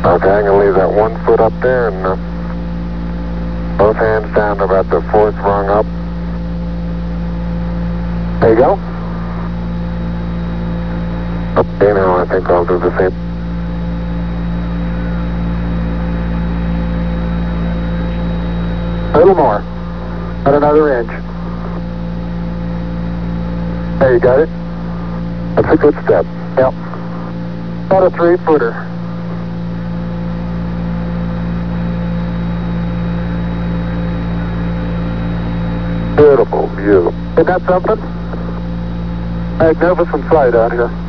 Okay, I'm going to leave that 1 foot up there and both hands down to about the 4th rung up. There you go. Okay, now I think I'll do the same. A little more. About another inch. There, you got it? That's a good step. Yep. About a 3-footer. Beautiful view. Isn't that something? Magnificent sight out here.